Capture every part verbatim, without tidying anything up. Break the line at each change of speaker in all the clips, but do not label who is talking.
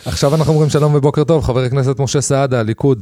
עכשיו אנחנו אומרים שלום ובוקר טוב, חבר הכנסת משה סעדה, הליכוד.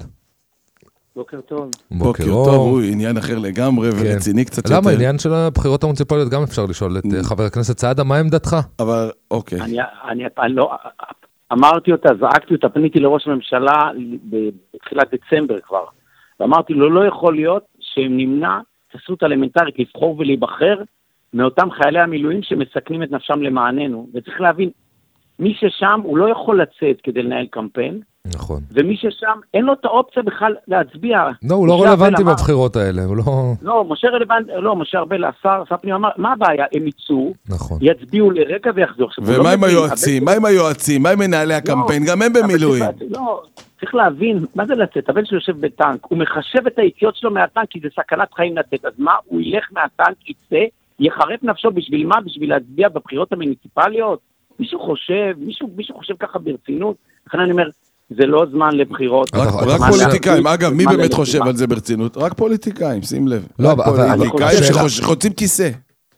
בוקר טוב.
בוקר טוב, הוא עניין אחר לגמרי ורציני קצת יותר.
למה? עניין של הבחירות המוניציפליות גם אפשר לשאול את חבר הכנסת סעדה, מה עמדתך?
אבל, אוקיי.
אני לא, אמרתי אותה, זעקתי אותה, פניתי לראש הממשלה בתחילת דצמבר כבר, ואמרתי לו, לא יכול להיות שהם נמנע תסות אלמנטרית לבחור ולהיבחר מאותם חיילי המילואים שמסכנים את נפשם למעננו, וצריך להבין, מי ששם הוא לא יכול לצאת כדי לנהל קמפיין,
נכון.
ומי ששם אין לו את האופציה בכלל להצביע.
לא, הוא לא רלוונטי בבחירות האלה, הוא לא...
לא, משה רלוונטי, לא, משה ארבל, השר, שר פנים אמר, מה הבעיה? הם יצאו,
נכון.
יצביעו לרגע ויחזור.
ומה עם היועצים? מה עם היועצים? מה עם מנהלי הקמפיין? גם הם במילואים.
לא, צריך להבין, מה זה לצאת? הבן שלו יושב בטנק, הוא מחשב את היציאות שלו מהטנק, כי זה סכנת חיים לצאת. אז מה? הוא ילך מהטנק, יצא, יחרף נפשו בשביל מה? בשביל להצביע בבחירות המוניציפליות? מישהו חושב, מישהו, מישהו חושב ככה ברצינות? לכן אני אומר, זה לא זמן לבחירות.
רק פוליטיקאים, אגב, מי באמת חושב על זה ברצינות? רק פוליטיקאים, שים לב.
רק
פוליטיקאים שרוצים כיסא.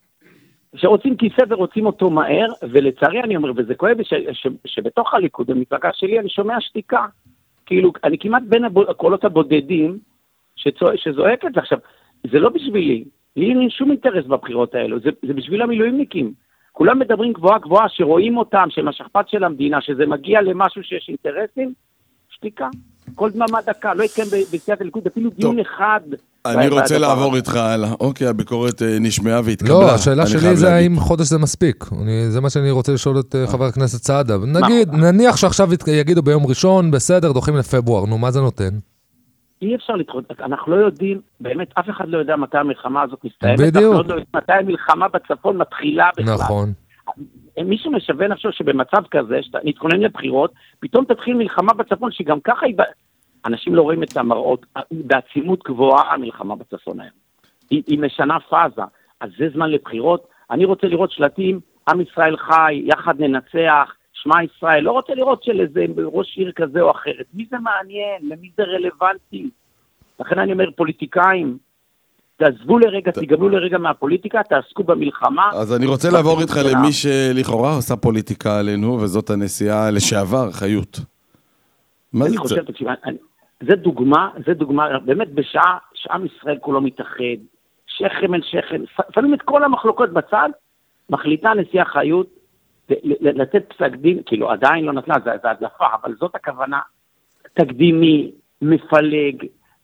שרוצים כיסא ורוצים אותו מהר, ולצערי אני אומר, וזה כואב שבתוך הליכוד, במפלגה שלי, אני שומע שתיקה. כאילו, אני כמעט בין הקולות הבודדים שזועקת. עכשיו, זה לא בשבילי. לי אין שום אינטרס בבחירות האלו. זה בשביל המילואימניקים. כולם מדברים גבוהה גבוהה, שרואים אותם, שהם השכפ"ץ של המדינה, שזה מגיע למשהו שיש אינטרסים, שתיקה. כל דממה דקה, לא יתקיים בסיעת הליכוד, אפילו דיון אחד.
אני רוצה לעבור איתך הלאה. אוקיי, הביקורת נשמעה והתקבלה.
לא, השאלה שלי זה האם חודש זה מספיק. זה מה שאני רוצה לשאול את חבר הכנסת סעדה. נגיד, נניח שעכשיו יגידו ביום ראשון, בסדר, דוחים לפברואר, נו, מה זה נותן?
אי אפשר לדחות, אנחנו לא יודעים, באמת אף אחד לא יודע מתי המלחמה הזאת מסתיימת,
בדיוק.
אנחנו לא יודעים מתי המלחמה בצפון מתחילה בכלל.
נכון.
מישהו משווה נפשו שבמצב כזה, שנתכונן לבחירות, פתאום תתחיל מלחמה בצפון, שגם ככה היא... אנשים לא רואים את המראות, בעצימות גבוהה המלחמה בצפון היום. היא, היא משנה פאזה, אז זה זמן לבחירות. אני רוצה לראות שלטים, עם ישראל חי, יחד ננצח, שמע ישראל, לא רוצה לראות של איזה ראש עיר כזה או אחרת. מי זה מעניין? למי זה רלוונטי? לכן אני אומר, פוליטיקאים, תעזבו לרגע, תיגמלו לרגע מהפוליטיקה, תעסקו במלחמה.
אז אני רוצה לעבור איתך למי שלכאורה עושה פוליטיקה עלינו, וזאת הנשיאה לשעבר, חיות. מה זה?
אני חושב, תקשיב, זה דוגמה, זה דוגמה, באמת בשעה, שעם ישראל כולו מתאחד, שכם אל שכם, שמים את כל המחלוקות בצד, מחליטה הנשיאה חיות, לתת פסק דין, כאילו עדיין לא נתנה, זה, זה הדלפה, אבל זאת הכוונה, תקדימי, מפלג,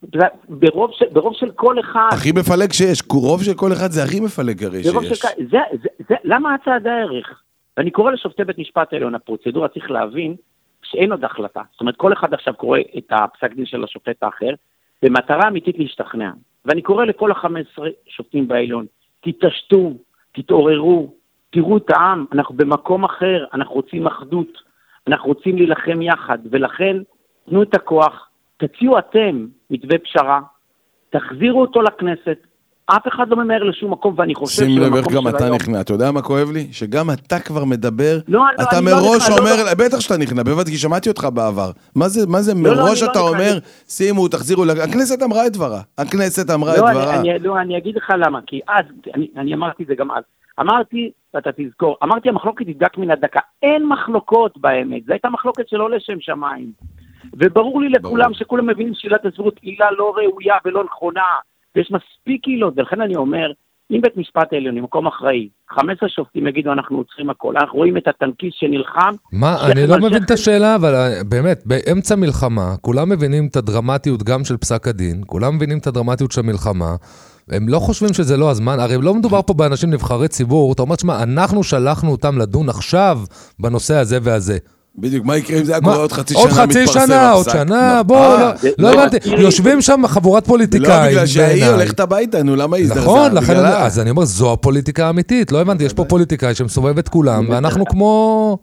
ברוב של, ברוב של כל אחד.
הכי מפלג שיש, רוב של כל אחד זה הכי מפלג הרי שיש.
של, זה, זה, זה, למה הצעד הערך? ואני קורא לשופטי בית משפט העליון, הפרוצדורה צריך להבין שאין עוד החלטה. זאת אומרת, כל אחד עכשיו קורא את הפסק דין של השופט האחר, במטרה אמיתית להשתכנע. ואני קורא לכל ה-חמישה עשר שופטים בעליון, תתעשתו, תתעוררו, תראו את העם, אנחנו במקום אחר, אנחנו רוצים אחדות, אנחנו רוצים להילחם יחד, ולכן תנו את הכוח, תציעו אתם מתווה פשרה, תחזירו אותו לכנסת, אף אחד לא ממהר לשום מקום, ואני חושב
שים לב איך גם אתה נכנע, אתה יודע מה כואב לי? שגם אתה כבר מדבר,
לא,
אתה מראש אומר, בטח שאתה נכנע, בבת כי שמעתי אותך בעבר, מה זה, מה זה, מראש אתה אומר, שימו, תחזירו, הכנסת אמרה את דברה, הכנסת אמרה את דברה.
לא, אני אגיד לך למה, כי אז, אני אמרתי זה גם אז, אמרתי, ואתה תזכור, אמרתי המחלוקת תדק מן הדקה, אין מחלוקות באמת, זו הייתה מחלוקת שלא לשם שמיים, וברור לי לכולם שכולם מבינים שאלת הסבירות עילה לא ראויה ולא נכונה, ויש מספיק עילות, ולכן אני אומר, אם בית משפט העליון, מקום אחראי, חמישה עשר שופטים יגידו, אנחנו עוצרים הכל, אנחנו רואים את הטנקיסט שנלחם.
מה, אני לא מבין את השאלה, אבל באמת, באמצע מלחמה, כולם מבינים את הדרמטיות גם של פסק הדין, כולם מבינים את הדרמטיות של המלחמה, הם לא חושבים שזה לא הזמן, הרי לא מדובר פה באנשים נבחרי ציבור, אתה אומר, שמה, אנחנו שלחנו אותם לדון עכשיו בנושא הזה והזה.
בדיוק, מה יקרה אם זה היה קורה עוד חצי שנה?
עוד חצי שנה, עוד שנה, בוא, לא הבנתי, יושבים שם חבורת פוליטיקאים.
לא בגלל שהיא הולכת הביתה, נו, למה היא הזדרזה?
נכון, אז אני אומר, זו הפוליטיקה האמיתית, לא הבנתי, יש פה פוליטיקאי שמסובב את כולם, ואנחנו כמו...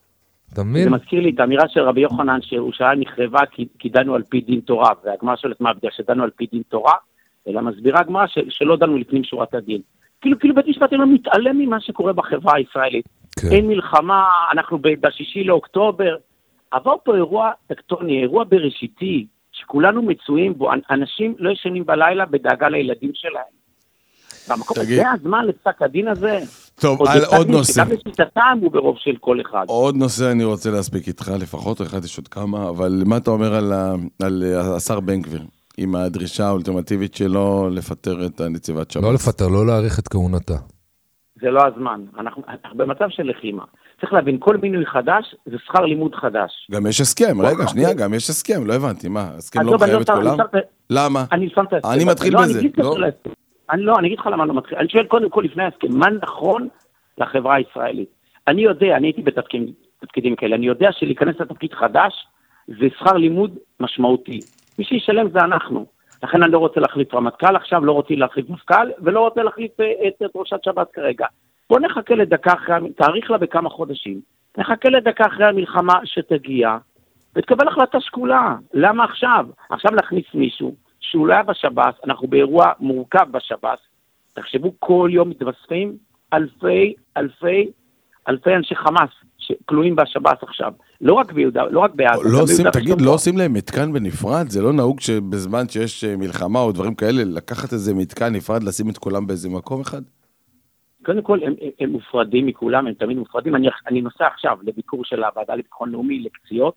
זה מזכיר לי את האמירה של רבי יוחנן, שהוא שאל נכרבה כי דנו על פי דין תורה, והגמרא שואלת מה בגלל שדנו על פי דין תורה, אלא מסבירה הגמרא שלא דנו לפנים שורת הדין. כאילו, כאילו בית משפט לא מתעלם ממה שקורה בחברה הישראלית. כן. אין מלחמה, אנחנו בשישי לאוקטובר, עבר פה אירוע טקטוני, אירוע בראשיתי, שכולנו מצויים בו, אנשים לא ישנים בלילה בדאגה לילדים שלהם. במקום, זה הזמן לפסק הדין הזה.
טוב, על עוד נושא.
גם לשיטתם הוא ברוב של כל אחד.
עוד נושא אני רוצה להספיק איתך, לפחות אחד יש עוד כמה, אבל מה אתה אומר על, ה, על השר בן גביר, עם הדרישה האולטימטיבית שלו לפטר את הנציבת שב"ס?
לא לפטר, לא להאריך את כהונתה.
זה לא הזמן, אנחנו, אנחנו במצב של לחימה. צריך להבין, כל מינוי חדש זה שכר לימוד חדש.
גם יש הסכם, רגע, שנייה, גם יש הסכם, לא הבנתי, מה, הסכם לא מחייב את כולם? למה? אני מתחיל בזה, לא?
אני לא, אני אגיד לך למה לא מתחיל. אני שואל קודם כל לפני ההסכם, מה נכון לחברה הישראלית? אני יודע, אני הייתי בתפקידים כאלה, אני יודע שלהיכנס לתפקיד חדש זה שכר לימוד משמעותי. מי שישלם זה אנחנו. לכן אני לא רוצה להחליף רמטכ"ל עכשיו, לא רוצה להחליף מפכ"ל, ולא רוצה להחליף את, את ראשת שב"ס כרגע. בוא נחכה לדקה אחרי, תאריך לה בכמה חודשים, נחכה לדקה אחרי המלחמה שתגיע, ותקבל החלטה שקולה. למה עכשיו? עכשיו להכניס מישהו שהוא לא היה בשב"ס, אנחנו באירוע מורכב בשב"ס, תחשבו כל יום מתווספים אלפי, אלפי, אלפי אנשי חמאס שכלואים בשב"ס עכשיו. לא רק ביהודה, לא רק בעזה.
לא עושים, תגיד, לא עושים להם מתקן בנפרד? זה לא נהוג שבזמן שיש מלחמה או דברים כאלה, לקחת איזה מתקן נפרד, לשים את כולם באיזה מקום אחד?
קודם כל, הם, הם, הם מופרדים מכולם, הם תמיד מופרדים. אני, אני נוסע עכשיו לביקור של הוועדה לביטחון לאומי, לקציעות,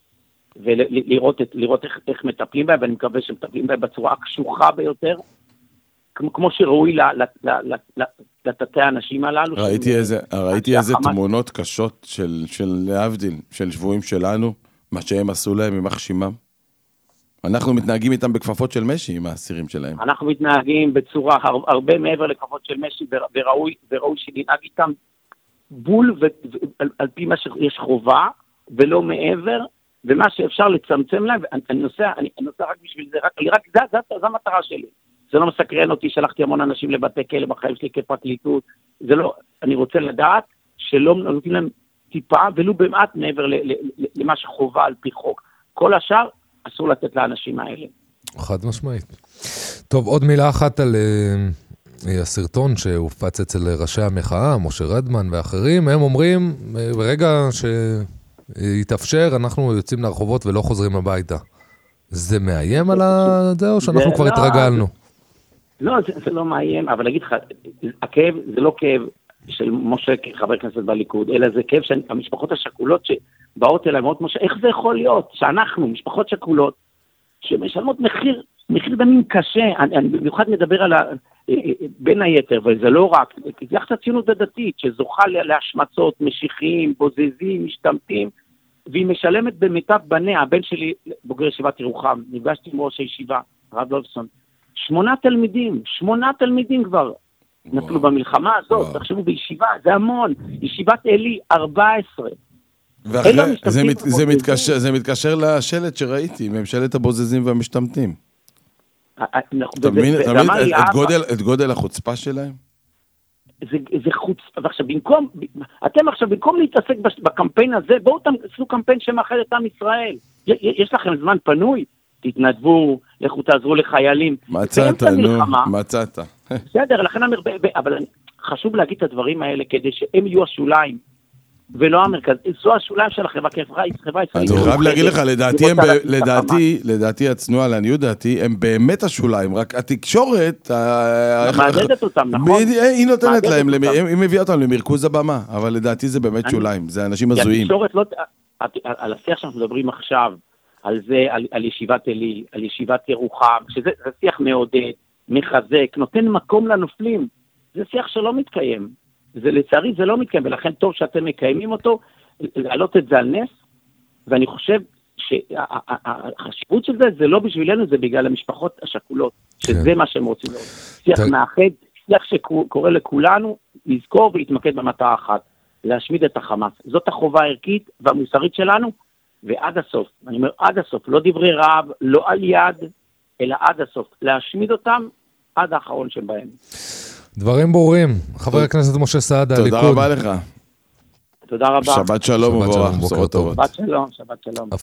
ולראות את, לראות איך, איך מטפלים בהם, ואני מקווה שמטפלים בהם בצורה הקשוחה ביותר, כמו, כמו שראוי לתתי האנשים הללו.
ראיתי
של,
איזה, ראיתי איזה תמונות קשות של, של להבדיל, של שבויים שלנו, מה שהם עשו להם עם מחשימם. אנחנו מתנהגים איתם בכפפות של משי עם האסירים שלהם.
אנחנו מתנהגים בצורה הרבה מעבר לכפפות של משי, וראוי, וראוי שננהג איתם בול, ועל, על פי מה שיש חובה, ולא מעבר, ומה שאפשר לצמצם להם, אני נוסע, אני נוסע רק בשביל זה, רק, רק זה, זה, זה המטרה שלי. זה לא מסקרן אותי, שלחתי המון אנשים לבתי כלא בחיים שלי כפרקליטות, זה לא, אני רוצה לדעת שלא נותנים להם טיפה, ולא במעט מעבר למה שחובה על פי חוק. כל השאר, אסור לתת לאנשים האלה.
חד משמעית. טוב, עוד מילה אחת על uh, הסרטון שהופץ אצל ראשי המחאה, משה רדמן ואחרים, הם אומרים, ברגע שיתאפשר, אנחנו יוצאים לרחובות ולא חוזרים הביתה. זה מאיים על זה, או שאנחנו כבר התרגלנו?
לא, זה, זה לא מאיים, אבל אגיד לך, הכאב זה לא כאב של משה כחבר כנסת בליכוד, אלא זה כאב של המשפחות השכולות שבאות אליי, אומרות משה, איך זה יכול להיות שאנחנו, משפחות שכולות, שמשלמות מחיר, מחיר דמים קשה, אני, אני במיוחד מדבר על ה, בין היתר, וזה לא רק, זה יחד הציונות הדתית, שזוכה להשמצות, משיחים, בוזזים, משתמטים, והיא משלמת במיטב בניה, הבן שלי בוגר ישיבת ירוחם, נפגשתי עם ראש הישיבה, הרב לובסון, שמונה תלמידים, שמונה תלמידים כבר נפלו במלחמה הזאת, תחשבו בישיבה, זה המון, ישיבת אלי ארבע עשרה.
ואחרי, זה, מת, זה, מתקשר, זה מתקשר לשלט שראיתי, ממשלת הבוזזים והמשתמטים. אתה מבין את גודל החוצפה שלהם?
זה, זה חוצפה, ועכשיו במקום, אתם עכשיו במקום להתעסק בקמפיין הזה, בואו תעשו קמפיין שמאחד את עם ישראל. יש לכם זמן פנוי? תתנדבו, לכו תעזרו לחיילים.
מצאת, נו, מצאת.
בסדר, לכן אמר, אבל חשוב להגיד את הדברים האלה כדי שהם יהיו השוליים, ולא המרכז. זו השוליים של החברה, כחברה ישראלית.
אני חייב להגיד לך, לדעתי, לדעתי הצנועה, לעניות דעתי, הם באמת השוליים, רק התקשורת...
מעדדת אותם, נכון?
היא נותנת להם, היא מביאה אותם למרכוז הבמה, אבל לדעתי זה באמת שוליים, זה אנשים הזויים.
התקשורת לא... על השיח שאנחנו מדברים עכשיו, על זה, על, על ישיבת אלי, על ישיבת ירוחם, שזה זה שיח מעודד, מחזק, נותן מקום לנופלים. זה שיח שלא מתקיים. זה, לצערי זה לא מתקיים, ולכן טוב שאתם מקיימים אותו, להעלות את זה על נס, ואני חושב שהחשיבות של זה, זה לא בשבילנו, זה בגלל המשפחות השכולות, שזה מה שהם רוצים לראות. שיח מאחד, שיח שקורא לכולנו, לזכור ולהתמקד במטרה אחת, להשמיד את החמאס. זאת החובה הערכית והמוסרית שלנו, ועד הסוף, אני אומר עד הסוף, לא דברי רב, לא על יד, אלא עד הסוף, להשמיד אותם עד האחרון שבהם.
דברים ברורים, חבר הכנסת משה סעדה,
תודה רבה לך.
תודה רבה.
שבת שלום וברך, בשורות טובות.
שבת שלום, שבת שלום.